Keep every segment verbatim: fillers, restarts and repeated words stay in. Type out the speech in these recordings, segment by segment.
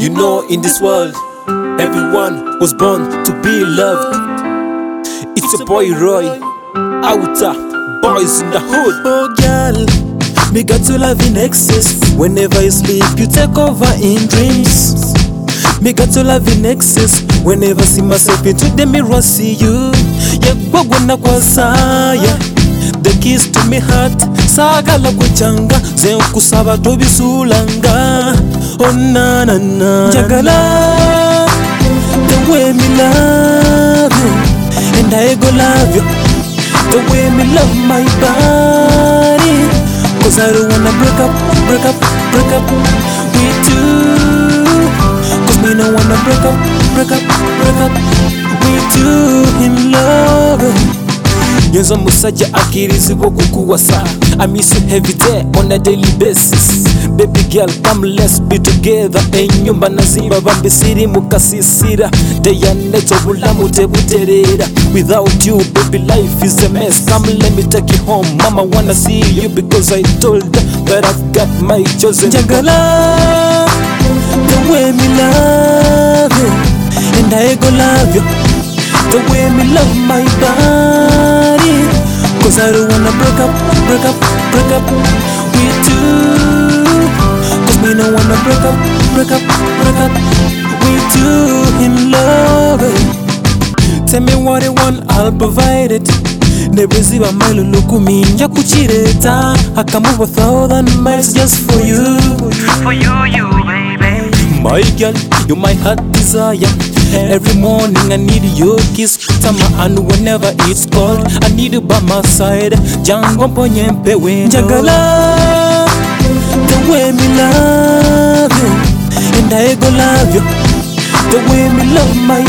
You know, in this world, everyone was born to be loved. It's a boy Roy, outer boys in the hood. Oh girl, me got to love in excess. Whenever you sleep, you take over in dreams. Me got to love in excess. Whenever I see myself into the mirror, see you. Yeah, gwagwana kwa saya. The keys to me heart. Saga la kuchanga. Zen kusaba tobi sulanga. Oh na na na. Jagala, the way me love you, and I go love you the way me love my body. Cause I don't wanna break up, break up, break up with you. Cause me no wanna break up, break up, break up with you in love. Yenzo musajja akirizibwa kukuwasa. I miss you every day on a daily basis. Baby girl, come let's be together. Enyumba nazimba bambisiri mukasisira. Day and night obulamu tebuterera. Without you, baby, life is a mess. Come let me take you home. Mama wanna see you because I told her that I've got my chosen. Jagala, the way me love you, and I go love you the way me love my body. Cause I don't wanna break up, break up, break up with you. Cause me no wanna break up, break up, break up with you in love. Tell me what you want, I'll provide it. Nebeziba mile lukumi nja kuchireta. I can move a thousand miles just for you. For you, you baby. My girl, you're my heart desire. Every morning I need your kiss, Tama, and whenever it's cold I need you by my side. Jango ponyempe wendo Jagala, the way me love you, and I go love you the way me love my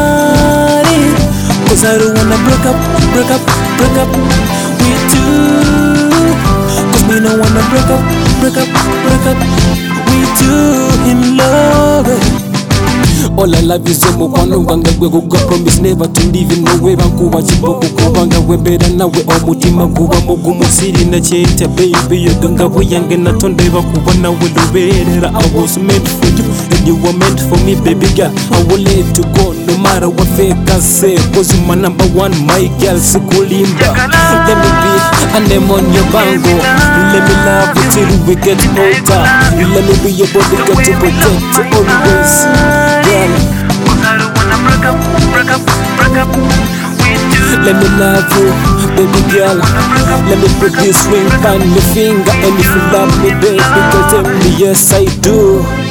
body. Cause I don't wanna break up, break up, break up with you. Cause me no wanna break up, break up, break up with you in love. All I love is you, mukwano wanga gwe kuga promise never to leave you no way. Bankuwa chiboku kubanga wembera nawe omutima guba mugumu siri na cheta baby yaganga buyange natonde bakuba nawe luberera. I was meant for you and you were meant for me, baby girl. I will let you go no matter what fake can say. Cause you my number one, my girl, sikulimba. Let me be a name on your bango. Let me love you till we get older. Let me be your bodyguard to protect you always. Cause I don't wanna break up, break up, break up with you. Let me love you, baby girl. Let me put this ring on your finger. And if you love me, baby, girl, tell me yes I do.